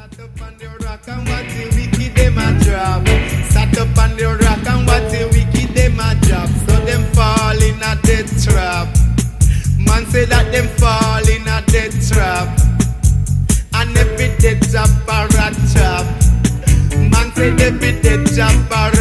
Sat up on the rock and what the wicked them a drop. Sat up on the rock and what the wicked them a drop. So them fall in a death trap. Man say that them fall in a death trap. And every death trap a rat trap. Man say every death trap a